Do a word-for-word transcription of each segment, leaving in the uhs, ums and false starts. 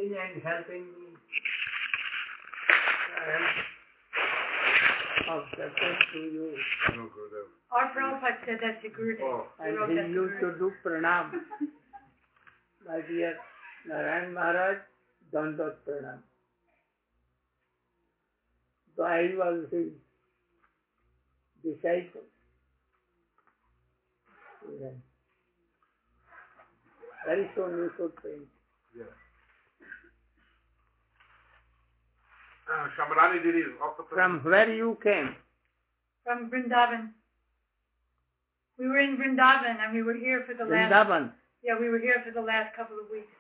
in and helping me. And obsession to you. No, Gurudev. Our Prabhupada said that to Gurudev. Oh. And he used to do pranam. My dear Narayan Maharaj, Dandot pranam. So I was his disciple. Yeah. Very soon you should print. Yes. Uh, Shamarani Didi is also From where you came? From Vrindavan. We were in Vrindavan and we were here for the last... Vrindavan. Yeah, we were here for the last couple of weeks.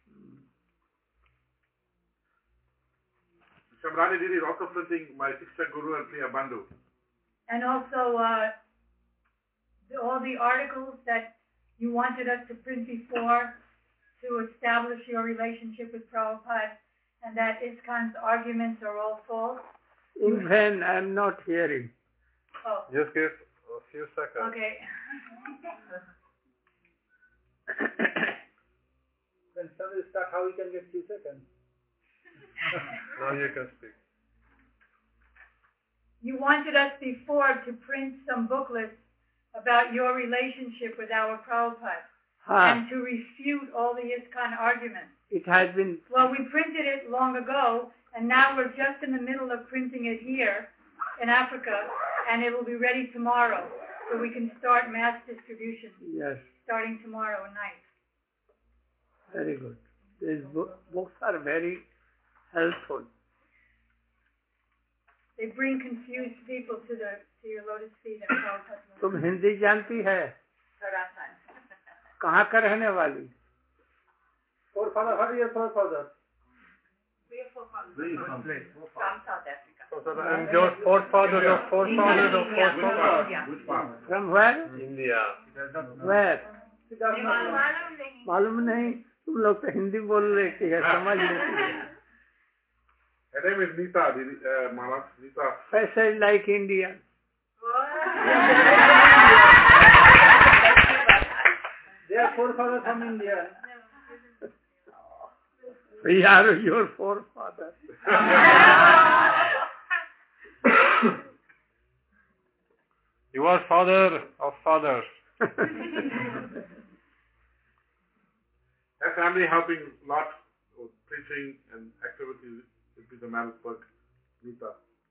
Shamarani Didi is also printing my Siksha Guru and Priya Bandhu. And also uh, the, all the articles that you wanted us to print before to establish your relationship with Prabhupada, and that ISKCON's arguments are all false. In vain, I am not hearing. Oh. Just give a few seconds. Okay. When somebody start, how we can get few seconds? Now you can speak. You wanted us before to print some booklets about your relationship with our Prabhupada Ah, and to refute all the ISKCON arguments. it has been, Well, we printed it long ago, and now we're just in the middle of printing it here in Africa, and it will be ready tomorrow, so we can start mass distribution yes, starting tomorrow night. very good. These bo- books are very helpful. They bring confused people to the to your lotus feet and Prabhupada's lotus. तुम हिंदी जानती है? कहाँ का रहने वाली? Forefather, what is your forefather? From South Africa. So, so and your forefathers of forefathers of forefathers. Which part? From where? India. Where? मालूम नहीं. मालूम नहीं. तुम लोग तो हिंदी बोल लेती है, समझ लेती है. Her name is Nita, Didi, uh, Maharaj, Nita. Passage like India. They are forefather from India. We are your forefathers. You are father of fathers. Her family helping lot with preaching and activities with the Malsburg, Nita.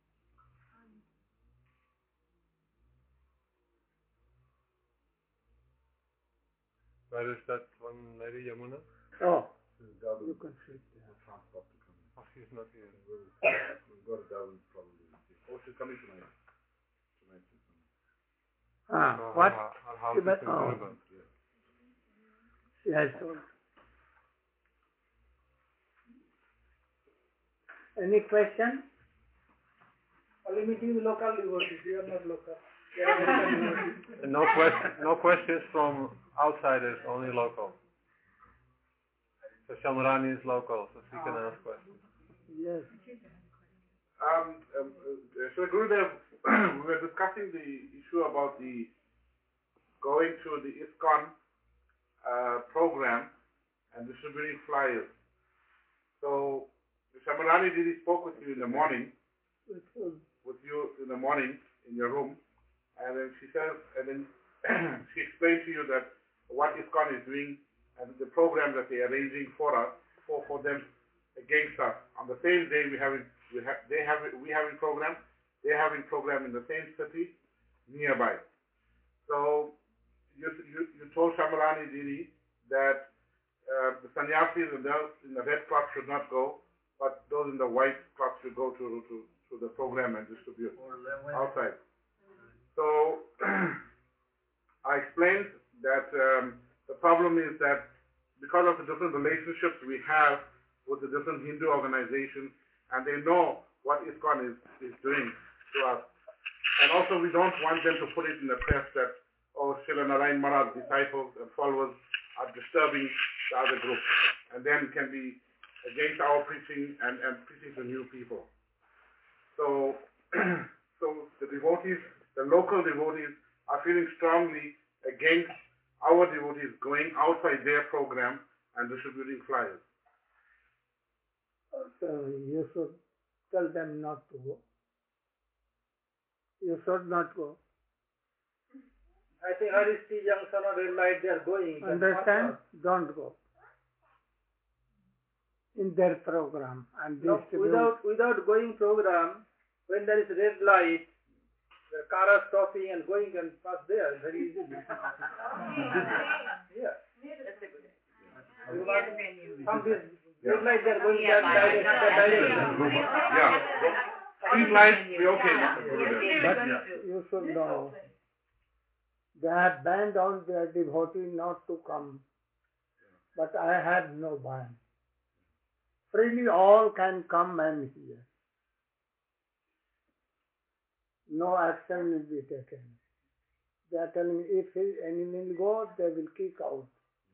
Where is that one lady, Yamuna? Oh, you can sit there. Oh, she's not here. We'll go to Darwin probably. Oh, she's coming tonight. Tonight she's coming. Ah, So what? Her, her house But- is in oh. Durban. Yes. She has told. Any question? Only meeting with local devotees. We are not local. We are American devotees. And no question, no questions from outsiders, only local. So Shamarani is local, so she can ask questions. Yes. Um, um, uh, so Gurudev, we were discussing the issue about the going to the ISKCON uh, program and distributing flyers. So Shamarani Didi spoke with you in the morning, with you in the morning in your room, and then she says, and then she explained to you that what ISKCON is doing and the program that they are arranging for us, for, for them against us. On the same day we have it, we have they have it, we having program, they having program in the same city nearby. So you you, you told Shamarani Didi that uh, the sannyasis and those in the red cloth should not go, but those in the white cloth should go to to, to the program and distribute outside. So I explained that um, the problem is that because of the different relationships we have with the different Hindu organizations, and they know what ISKCON is, is doing to us. And also we don't want them to put it in the press that, oh, Srila Narayan Maharaj disciples and followers are disturbing the other group, and then can be against our preaching and, and preaching to new people. So, so the devotees, the local devotees are feeling strongly against our devotees going outside their program and distributing flyers. uh, you should tell them not to go. You should not go. I think Harish T Junction or red light they are going. but Understand? not- Don't go. In their program and No, distribute. without without going program, when there is red light, the car are stopping and going and pass there very easily. Yeah. You must, some this red light they are going that direction. That direction. Yeah. Street lights, we okay. But you should know, they have banned all their devotees not to come. But I have no ban. Freely all can come and hear. No action will be taken. They are telling me if any will go, they will kick out.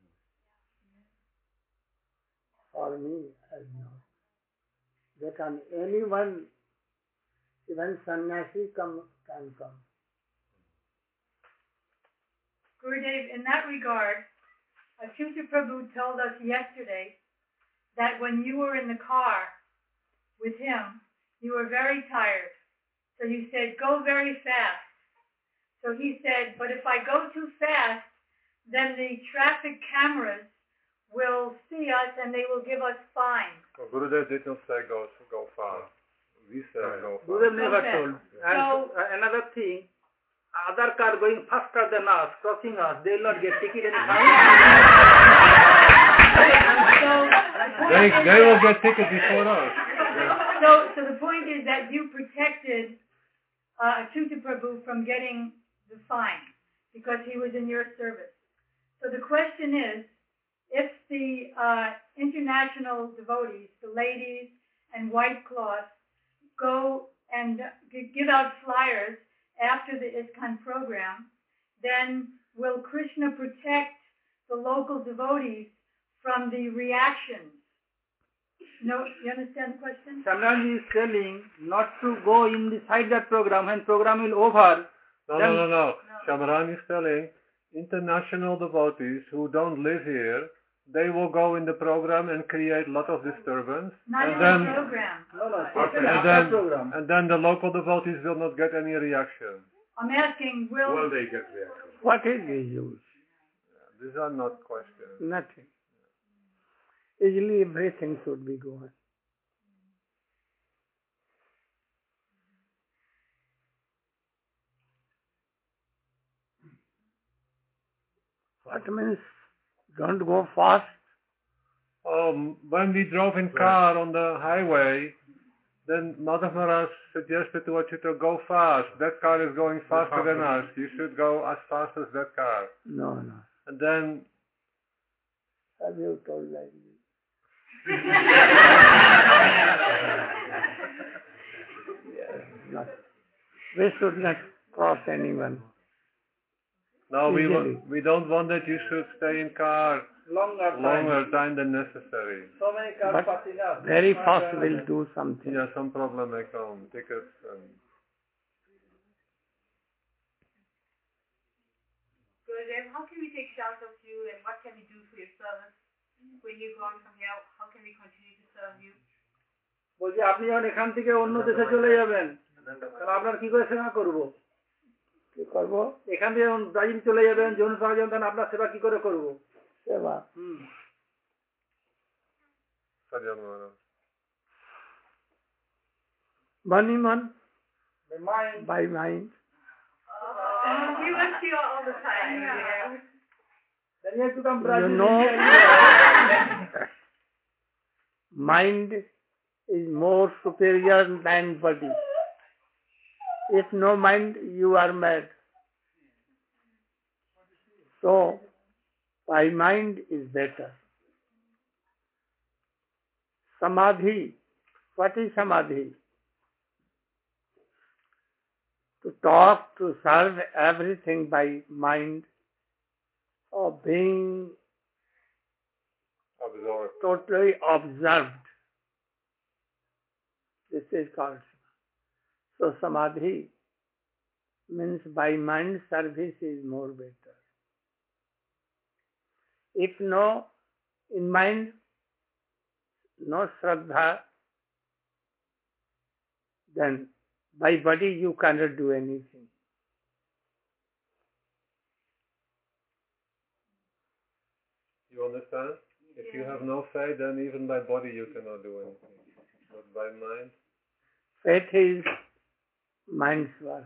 For me, as not. They can, anyone, even sannyasi come, can come. Gurudev, in that regard, Achyuta Prabhu told us yesterday that when you were in the car with him, you were very tired. So you said, go very fast. So he said, but if I go too fast, then the traffic cameras will see us and they will give us fines. Well, Gurudev did not say go, go far. We said go far. Gurudev never Okay. told. And So- uh, another thing, other car going faster than us, crossing us, they will not get ticket and So, They, they will get tickets before us. so, so the point is that you protected uh, Achyuta Prabhu from getting the fine because he was in your service. So the question is, if the uh, international devotees, the ladies and white cloth, go and g- give out flyers after the ISKCON program, then will Krishna protect the local devotees from the reactions? No, you understand the question? Samranji is telling not to go inside that program. When program will over, No, Then- no, no, no. Shamaran is telling international devotees who don't live here, they will go in the program and create a lot of disturbance. Not and in then, the program. no, no, Okay. it's and after then, program. and then the local devotees will not get any reaction. I'm asking, will, Will they get reaction? What is the use? These are not questions. Nothing. Easily everything should be going. What means don't go fast? Um, when we drove in car on the highway, then Madhav Maharaj suggested to Achyuta, go fast. That car is going faster than us. You should go as fast as that car. No, no. And then, Have you told like this? Yes, not. We should not cross anyone. no, we, wa- Easily. we don't want that you should stay in car Longer time. longer time than necessary. So many cars But passing us. very fast will do something. Yeah, some problem may come. Tickets and... Gurudev, how can we take shelter of you and what can we do for your service? When you go on from here, how can we continue to serve you? বলছি আপনি যখন এখান থেকে অন্য দেশে চলে যাবেন তাহলে আপনার কি করে সেবা করবো? কি করবো? এখান থেকে যখন ব্রাজিল চলে যাবেন যৌন সমাজ যাবেন আপনার সেবা কি করে করবো? সেবা। হুম। Sadhyan Maharaj. Money, man, The mind. by mind. We want you all the time. Yeah. Then you have to come You Brazil. know, mind is more superior than body. If no mind, you are mad. So, by mind is better. Samadhi. What is samadhi? To talk, to serve everything by mind, or being Absorbed. totally observed. This is called. So samadhi means by mind service is more better. If no, in mind, no shraddha, then by body you cannot do anything. You understand? If you have no faith, then even by body you cannot do anything. But by mind? Faith is mind's work.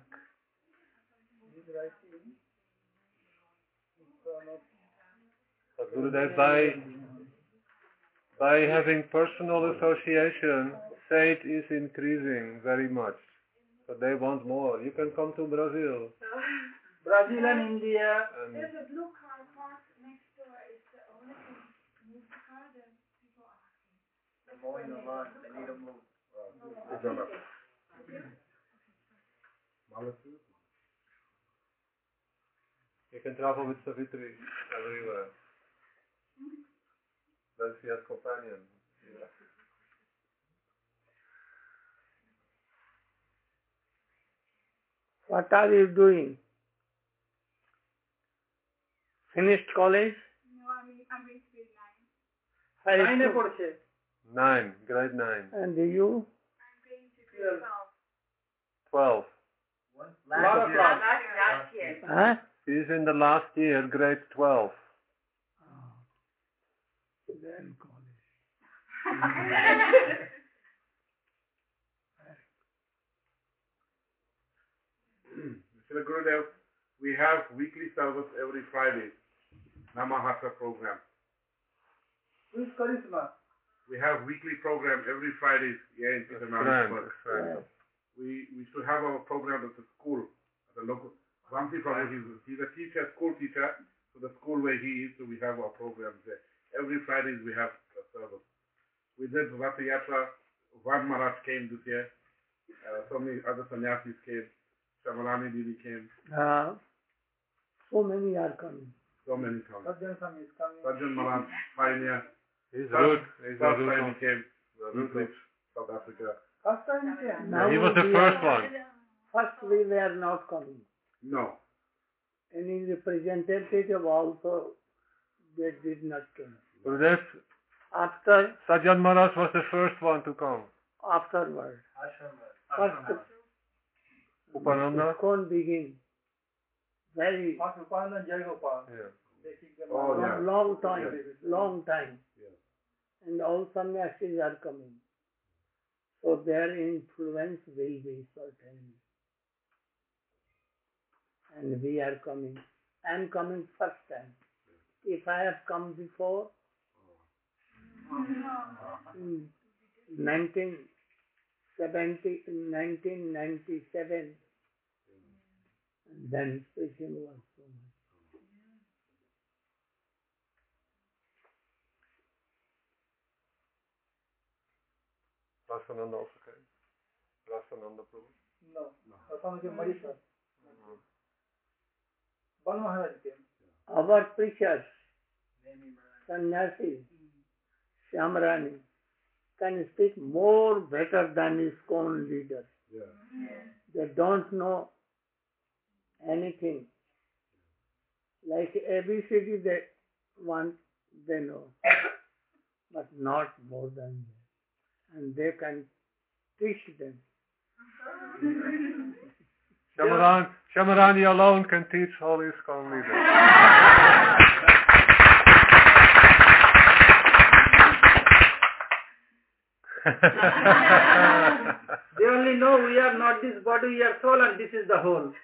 But Gurudev, by, by having personal association, faith is increasing very much. So they want more. You can come to Brazil. Brazil and India. And There's a blue car parked next door. It's the owner can move the car, then people asking. They're mowing the lawn. They need to move. you can travel with Savitri everywhere. Then she has companion. Yeah. What are you doing? Finished college? No, I'm in, I'm in grade nine. High Nine school? পড়ছে Nine, grade nine. And you? I'm going to grade twelve. Twelve. Lot of Last, love. last, last year. Huh? She's in the last year, grade twelve. Then college. Mister Gurudev, we have weekly service every Friday, Namahasa program. Who's Charisma? We have weekly program every Friday here in Peter Friend, Marisburg. friend. We we should have our program at the school, at the local. Vamsi Prabhu, he's, he's a teacher, school teacher, so the school where he is, so we have our programs there. Every Fridays we have a service. We did Ratha Yatra, Van Maharaj came this year, uh, so many other sannyasis came, Shamarani Didi came, Uh, so many are coming. so many come. Sajjan Swami is coming. Sajjan Maharaj, pioneer, He's first, root. He's a first root time of- he came, the he root of- preached South Africa. First time he came. Now he was the we first are- one. First we were not coming. No, Any representative also, they did not come. Gurudev, After, Sajjan Maharaj was the first one to come. afterward. First, Upananda? ISKCON begin. Very First Upananda Jai Gopal. Yeah. They kick them Oh, out. yeah. long time, Yeah. long time. Yeah. And all sannyasis are coming. So their influence will be certainly. And we are coming. I am coming first time. If I have come before, in nineteen seventy, nineteen ninety-seven, then preaching was so much. Rasananda also came. Rasananda Prabhu. No. Rasananda came Mauritius. Bal Maharaj came. Our preachers, sannyasis, Shamrani, can speak more better than his own leaders. yeah. They don't know anything. Like A B C D they want, they know, but not more than that. And they can teach them. Shamarani, Shamarani alone can teach all his ISKCON leaders. They only know we are not this body, we are soul, and this is the whole.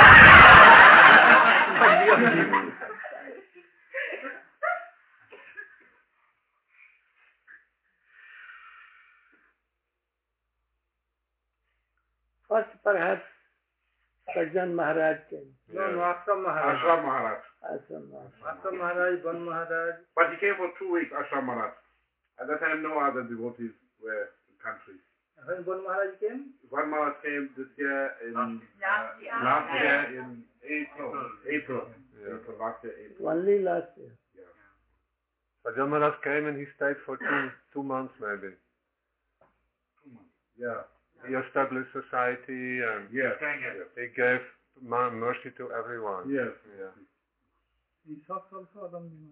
First perhaps Sajjan Maharaj came. No, no, Ashram Maharaj. Ashram Maharaj. Ashram Maharaj. Ashram Maharaj, Ban Maharaj. But he came for two weeks, Ashram Maharaj. At that time, no other devotees were in the country. When Ban Maharaj came? Van Maharaj came this year in Last uh, year. last year in April. April. Yeah. April, last year, April. Only last year. Yeah. Sajjan Maharaj came and he stayed for two two months maybe. Two months. Yeah. He established society and Yes. he gave ma- mercy to everyone. Yes. Yeah. He sucks also Adam Diman.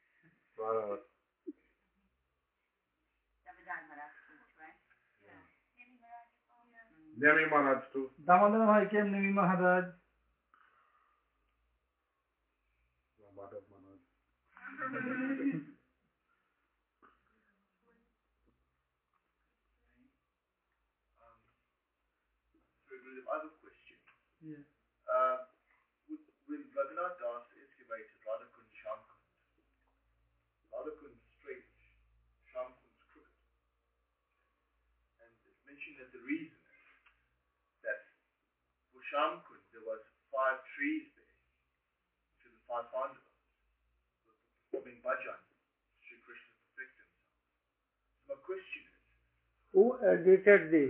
Maharaj. Nemi Maharaj too. Damodar Bhai came, Nemi Maharaj. Madhav Maharaj. I have a question. Yeah. Uh, when Raghunath Das excavated Radhakund Shamkund, Radhakund straight, Shamkund's crooked. And it's mentioned that the reason is that for Shamkund there was five trees there, which are the five Pandavas, performing bhajan, Sri Krishna perfected himself. So my question is, Who edited this?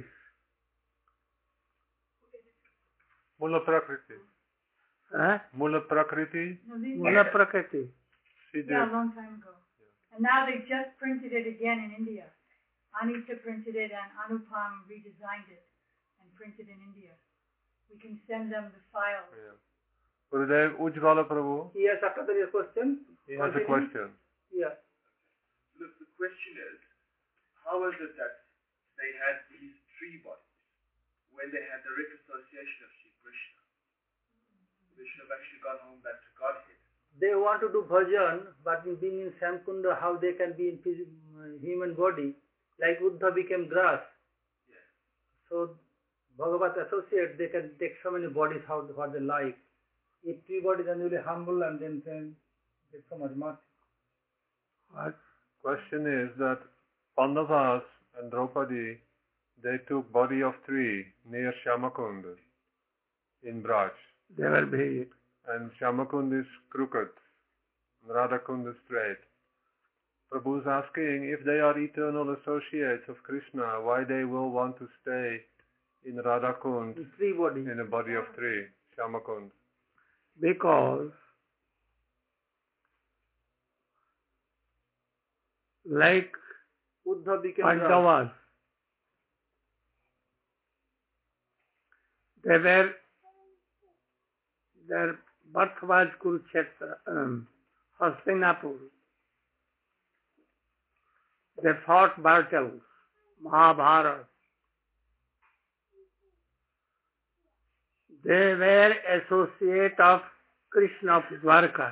Mula Prakriti. Huh? Mula Prakriti. No, these Mula Prakriti. She did. yeah, a long time ago. And now they just printed it again in India. Anita printed it and Anupam redesigned it and printed in India. We can send them the file. Yeah. Gurudev Ujjvala Prabhu, Yes, after there is a question. he has a Continue. question. Yeah. look, the question is, how is it that they had these three bodies when they had direct association of Sri Krishna? They should have actually gone home back to Godhead. They want to do bhajan, but being in Shamkunda, how they can be in phys- human body, like Uddha became grass. Yes. So Bhagavat associate, they can take so many bodies how what they like. If three bodies are really humble and then then get so much mercy. What? Question is that Pandavas and Draupadi, they took body of three near Shamakund in Braj. They were very... And Shamakund is crooked, Radhakund is straight. Prabhu is asking if they are eternal associates of Krishna, why they will want to stay in Radhakund Three bodies. in a body of three, Shamakund. Because like Uddha became grass. Pandavas, they were, their birth was Kurukshetra, um, Hastinapur. They fought battles, Mahabharata. They were associate of Krishna of Dwarka.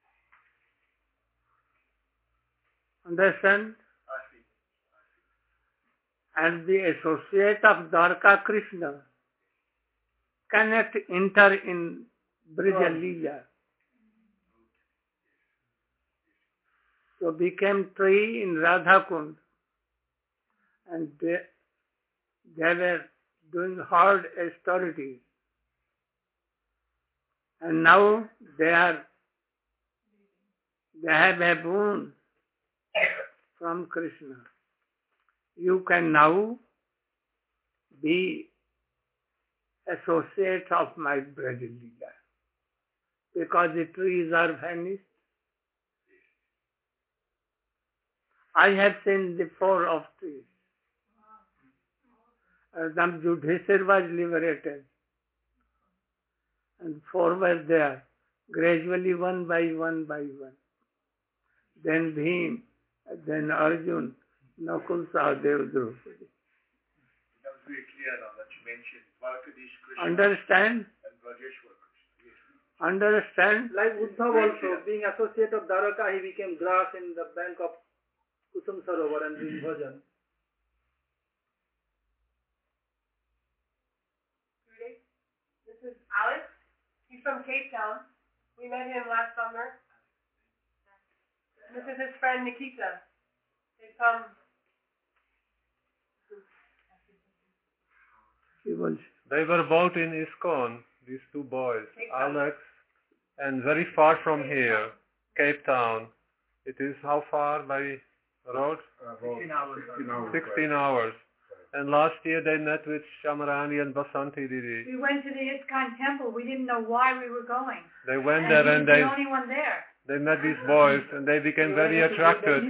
Understand? I see. And the associate of Dwarka Krishna cannot enter in Brija Leela. So became three in Radhakund, and they, they were doing hard austerities. And now they are, they have a boon from Krishna. You can now be associate of my Braj Leela, because the trees are vanished. I have seen the four of trees. Adam Yudhishthira was liberated, and four were there, gradually one by one by one. Then Bhim, then Arjun, Nakul, Sahadev, Draupadi. That was very clear now that you mentioned Dwarkadish Krishna Understand? and Rajeshwar Krishna. Yes. Understand? Like Uddhav also, being associate of Dwaraka, he became grass in the bank of Kusum Sarovar and doing bhajan. This is Alex. He's from Cape Town. We met him last summer. This is his friend Nikita. They come. He was They were both in ISKCON, these two boys, Cape Town. Alex, and very far from here, Cape Town. It is how far by road? Uh, about sixteen hours. sixteen hours. sixteen hours. And last year they met with Shamarani and Basanti Didi. We went to the ISKCON temple. We didn't know why we were going. They went And there he was and they the only one there. they met these boys and they became very attracted.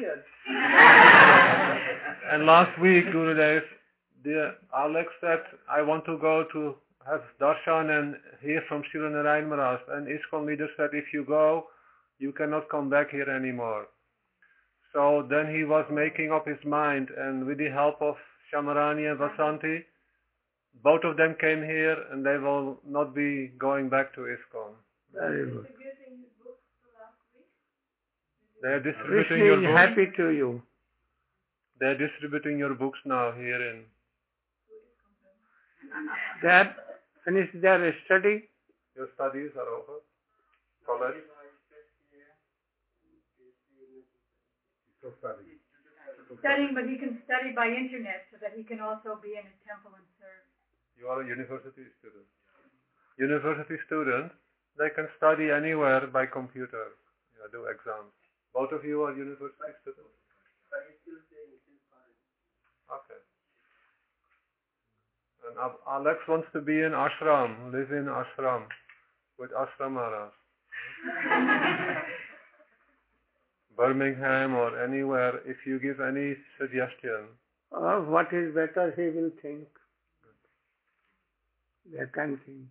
And last week, Gurudev, the Alex said, I want to go to have darshan and hear from Srila Narayan Maharaj. And ISKCON leader said, if you go, you cannot come back here anymore. So then he was making up his mind, and with the help of Shamarani and Vasanti, Both of them came here and they will not be going back to ISKCON. Very good. They are Krishna distributing your is books. happy to you. They are distributing your books now here in. They have finished their study. Your studies are over. College. Still studying. Studying, but he can study by internet so that he can also be in a temple and serve. You are a university student. University students, they can study anywhere by computer. You do exams. Both of you are university students? Okay. And Alex wants to be in ashram, live in ashram, with Ashram Maharaj. Birmingham or anywhere, if you give any suggestion. Uh, what is better, he will think. They can think.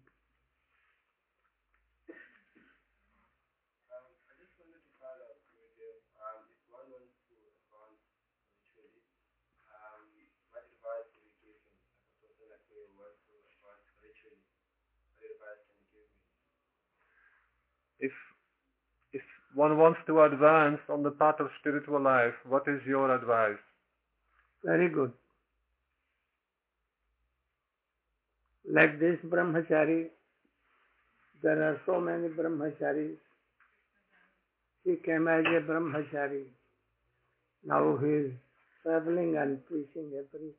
Um, I just wanted to find out, Gurudev, um, if one wants to advance spiritually, um, what advice can you give me as a person like me who wants to advance spiritually? What advice can you give me? If if one wants to advance on the path of spiritual life, what is your advice? Very good. Like this brahmachari, there are so many brahmacharis. He came as a brahmachari. Now he is traveling and preaching every.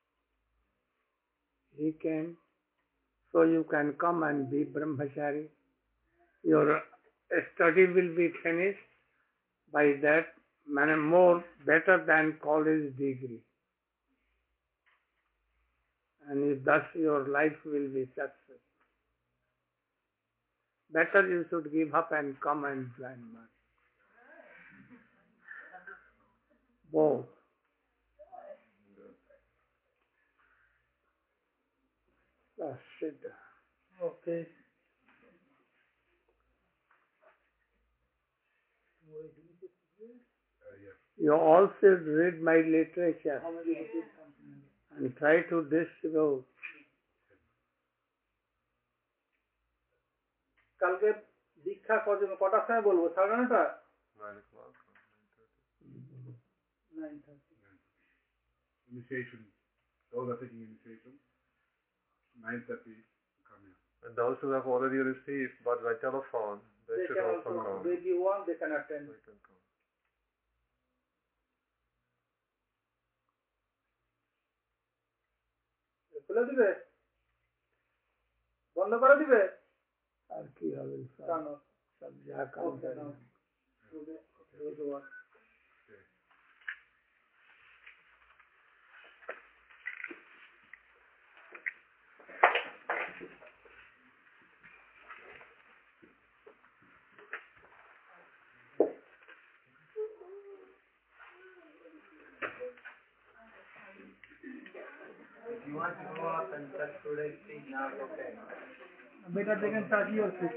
He came, so you can come and be brahmachari. Your study will be finished by that, more better than college degree. And if thus your life will be successful. Better you should give up and come and join us. Both. Just sit down. Okay. You all should read my literature and try to distribute. কালকে দীক্ষা কজন কটার সময় বলবো সাড়ে নটা nine thirty. Initiation. Those are taking initiation. nine thirty. Come here. And those who have already received, but by telephone, they, They should can also also, come. they give one, they can attend. They can come. খুলে দিবে বন্ধ করে দিবে আর কি হবে কেন সব যা কাম করে If you want to go up and touch today's feet now, okay. Better they can touch your feet.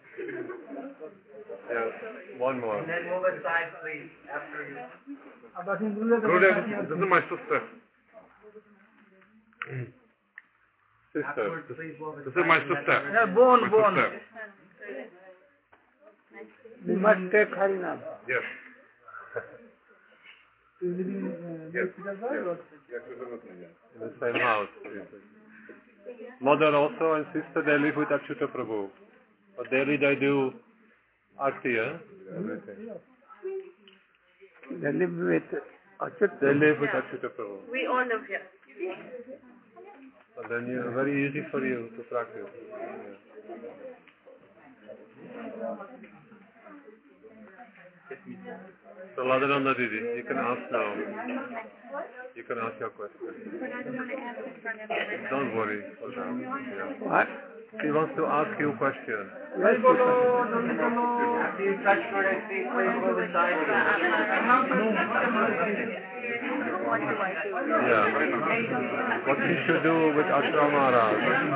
Yeah, one more. And then move aside, please, after you. Gurudev, this is my sister. Sister. Afterwards, please move This is my sister. Yeah, bone, My bone. sister. You must take Harinam. Yes. You live in uh, Yes. Yes. Yes, we live with me, yes. In the same house. Mother also and sister, they live with Achyuta Prabhu. But daily they do arti, eh? Everything. They live with Achyut. They live with Achyuta Prabhu. We all live here. But then you, very easy for you to practice. Yeah. So Ladananda Didi, you can ask now. You can ask your question. Don't worry for now. Yeah. What? He wants to ask you a question. Yes, you can. After you touch today's feet, please move aside. Yeah. What he should do with Ashram Maharaj.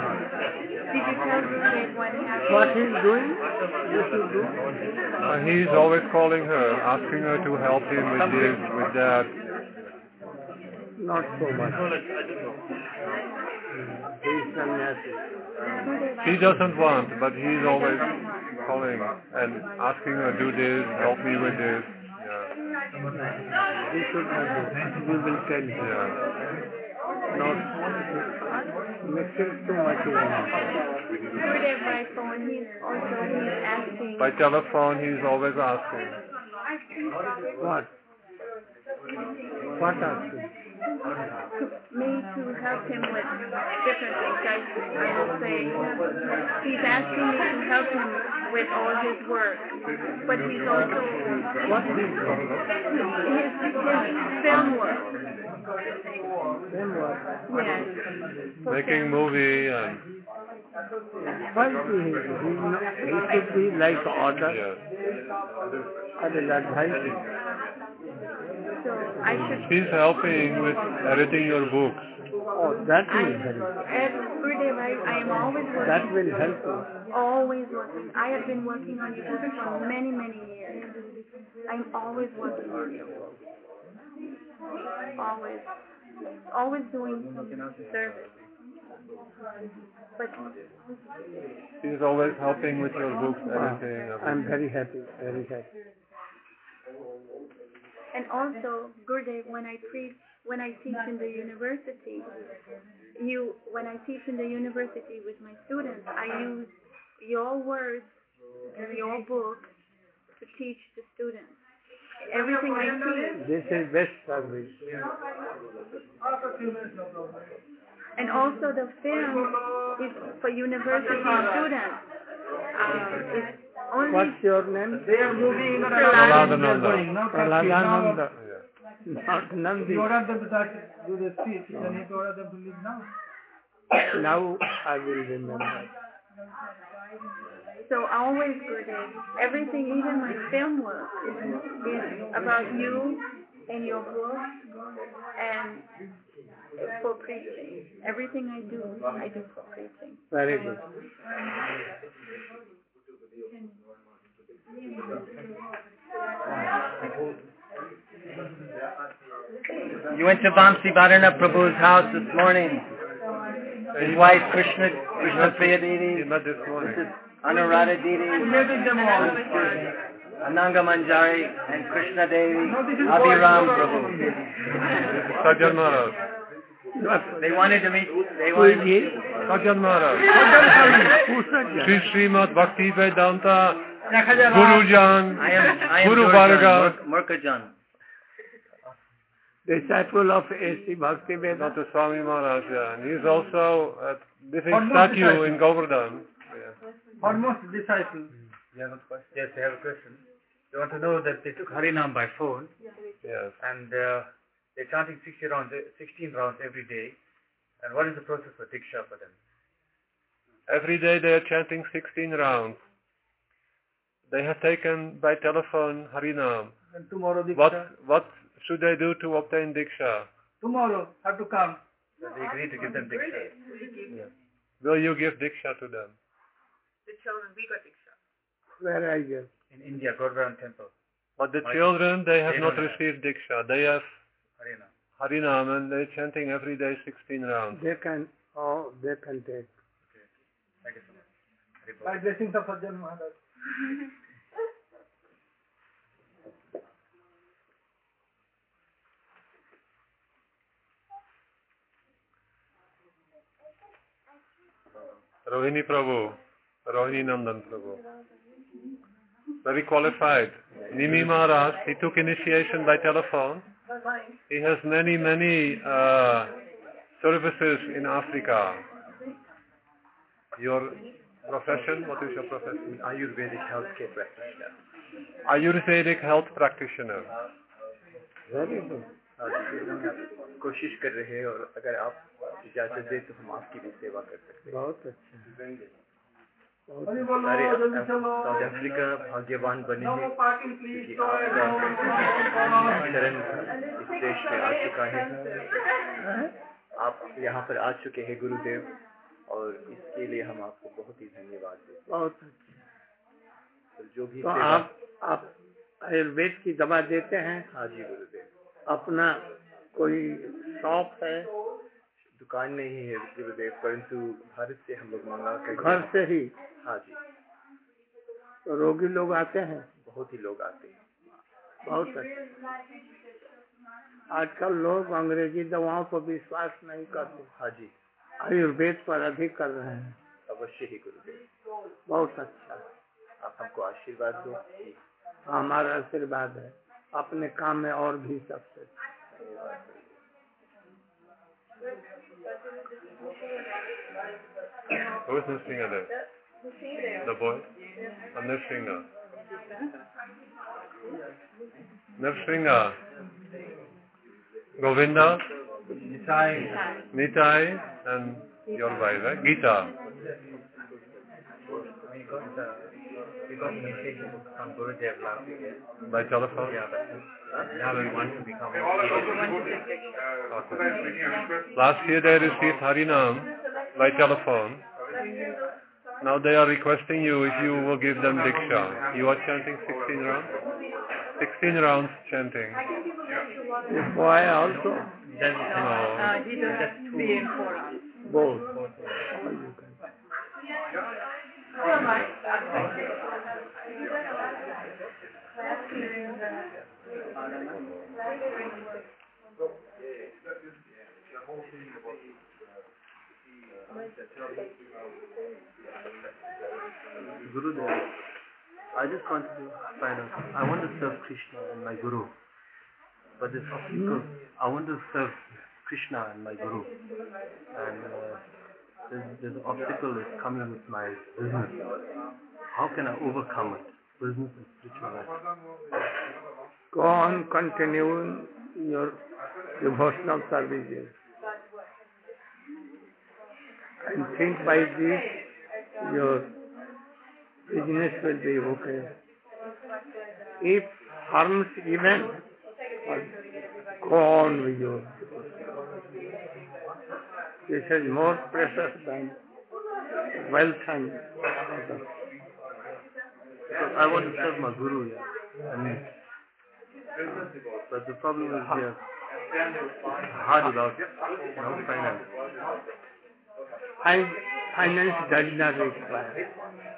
What he's doing, you should do. Uh, he's always calling her, asking her to help him with this, with that. Not so much. He's sannyasi. She doesn't want, but he's always calling and asking her, do this, help me with this. Yeah. He should not do. We will tell him. Yeah. Not mixing too much in it. Gurudev, by phone, he's also he's asking. By telephone, he's always asking. What? What asking? Me to help him with different things. I, I will say he's asking me to help him with all his work, but he's also What is it? his, his film work. Then what? Yes. For Making film. movie and Why he, he, no, he should be like order. yeah. Other advice. So I should. She's helping with editing your books. Oh, that I, will help. every day I, I am always working. That will help you. Always working. I have been working on your books for many, many years. I'm always working on your books. Always. Always doing some service. But She's always helping with your books, editing. Wow. I'm very happy, very happy. and also, Gurudev, when I preach, when I teach in the university, you when I teach in the university with my students, I use your words and your book to teach the students. Everything I teach. This is best service. And also the film is for university students. Uh, it's only What's your name? Praladananda. Praladananda. Not Nandi. You order them to start do the speech, then you order them to leave now. Now I will remember. So always good at everything, even my film work, is about you and your book and for preaching. Everything I do, I do for preaching. Very good. You went to Vamsi Bhadarana Prabhu's house this morning. His wife Krishna Krishna Priya Devi. He met this morning. This is Anuradha Devi. Ananga Manjari and Krishna Devi. Abhiram Prabhu. This is Sajjan Maharaj. They wanted to meet. They wanted to meet. Sajjan Maharaj. Sri Srimad Bhakti Vedanta Gurujan. I am, I am Guru Durjan, Varga. Mur- Murkajan. Disciple of A C Bhakti Vedanta. Not Swami Maharaj, yeah. And he's also a living statue in Govardhan. Yeah. Almost disciples. Yeah, no question. Yes, I have a question. You want to know that they took Harinam by phone, Yes. and uh, they're chanting sixty rounds, sixteen rounds every day. And what is the process for Diksha for them? Every day they are chanting sixteen rounds. They have taken by telephone Harinam. And tomorrow Diksha. What what should they do to obtain Diksha? Tomorrow have to come. So they agree to give them Diksha. Yeah. Will you give Diksha to them? The children, we got Diksha. Where are you? In India, Gurdwara temple. But the Why? children, they have They not don't have. received Diksha. They have Harinam. Harinam and they're chanting every day sixteen rounds. They can, oh, they can take. Thank you so much. Hari Bol. By blessings of Sajjan Maharaj. Rohini Prabhu, Rohini Nandan Prabhu. Very qualified. Nimi Maharaj, he took initiation by telephone. He has many, many uh, services in Africa. Your profession, what is your profession? Ayurvedic healthcare practitioner. Ayurvedic health practitioner. Very good. कोशिश कर रहे हैं और अगर आप इजाजत दे तो हम आपकी भी सेवा कर सकते हैं बहुत अच्छा. बहुत Hari Bol, सारे Jai Chalo. साउथ अफ्रीका भाग्यवान बने No हैं more parking, please. क्योंकि आपका शरण इस देश में आ चुका है आप यहाँ पर आ चुके हैं गुरुदेव और इसके लिए हम आपको बहुत ही धन्यवाद देते हैं बहुत अच्छा. तो जो भी तो सेवा आप आप आयुर्वेद की दवा देते हैं? हाँ जी गुरुदेव अपना कोई शॉप है? दुकान नहीं है गुरुदेव, परंतु भारत से हम लोग मंगा कर घर से ही? हाँ जी। तो रोगी लोग आते हैं? बहुत ही लोग आते हैं। बहुत अच्छा। आजकल लोग अंग्रेजी दवाओं पर विश्वास नहीं करते। हाँ जी, आयुर्वेद पर अधिक कर रहे हैं। अवश्य ही गुरुदेव। बहुत अच्छा। आप हमको आशीर्वाद दो। हमारा आशीर्वाद है, अपने काम में और भी सबसे। Who is Nrsinga there? The boy? Oh, Nrsinga. Nrsinga. Govinda? Nitai. Nitai and your wife, right? Geeta. We got the we got the message from Gurudev last year. By telephone? Yeah, but now we want to become. Okay. Last year they received Harinam by telephone. Now they are requesting you if you will give them Diksha. You are chanting sixteen rounds? sixteen rounds chanting. This boy also? Does, No. Uh, he does three and four hours. Both. Gurudev, I just want to find out. I want to serve Krishna and my Guru, but this obstacle. I want to serve Krishna and my Guru, and uh, there's, there's an obstacle that's coming with my business. How can I overcome it? Business and spiritual life. Go on continuing your devotional services. And think by this, your business will be okay. If harms even, go on with your this is more precious than wealth and Because I want to serve my Guru, yeah. And, uh, but the problem is, yeah, it's hard without no finance. Fin- finance does not require.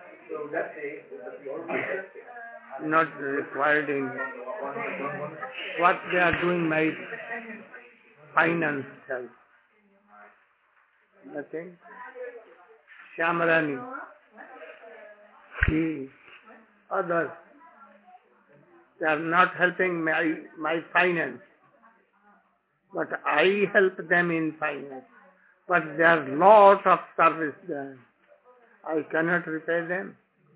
Not required in what they are doing my finance help. Nothing. Shyamrani, he, others, they are not helping my, my finance, but I help them in finance. But there are lots of service there. I cannot repay them.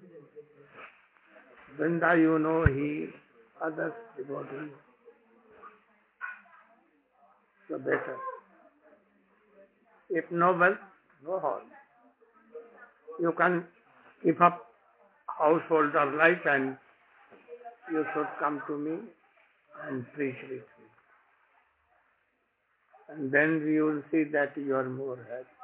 Vrinda, you know, he, others, devotees. So better. If no wealth, no harm. You can keep up householder life and you should come to me and preach with me. And then we will see that you are more happy.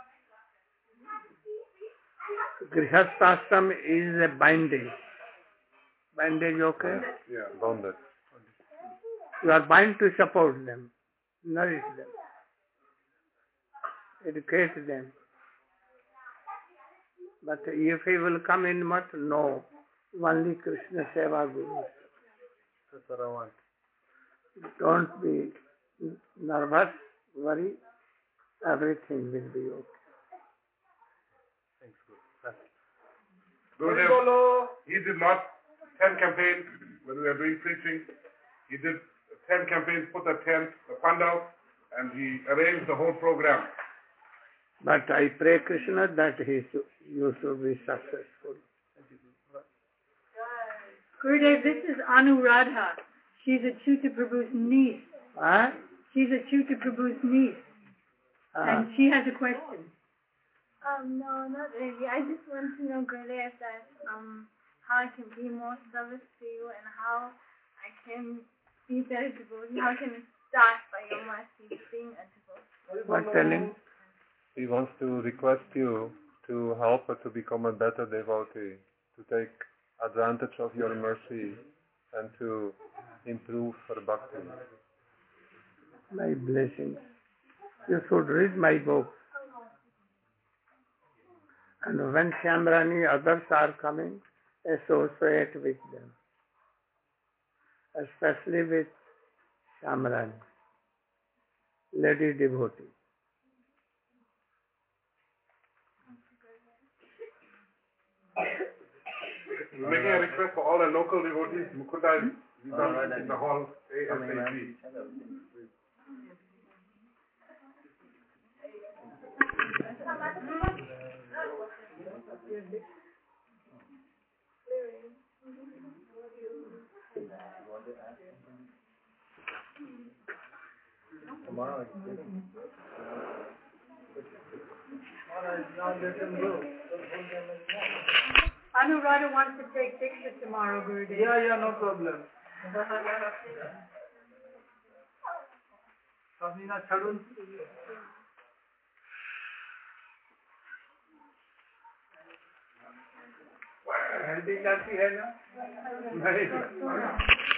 Grihasthashram is a bindage. Bindage, okay? Yeah, bonded. You are bound to support them, nourish them, educate them. But if he will come in much, no. Only Krishna Seva Guru. That's what I want. Don't be nervous, worry. Everything will be okay. Thanks, Guru. Gurudev, he did not ten campaigns when we were doing preaching. He did ten campaigns, put the tent, the pandal, and he arranged the whole program. But I pray Krishna that he should, you should be successful. Gurudev, this is Anuradha. She's a Chuta Prabhu's niece. Huh? She's a Chuta Prabhu's niece. Uh, And she has a question. Um, no, not really. I just want to know, Gurudev, that um, how I can be more service to you and how I can be better devotee. How can I start by your mercy being a devotee? what telling? He wants to request you to help her to become a better devotee, to take advantage of your mercy and to improve her bhakti. My blessings. You should read my book. And when Shamrani others are coming, associate with them. Especially with Shamrani, lady devotee. We're making a request for all the local devotees. Mukunda is done in the hall ASAP. Tomorrow is getting. Tomorrow is now let them go. Anuradha wants to take pictures tomorrow, Gurudev. Yeah, yeah, no problem. Samina chadun. हल्दी लाती है ना नहीं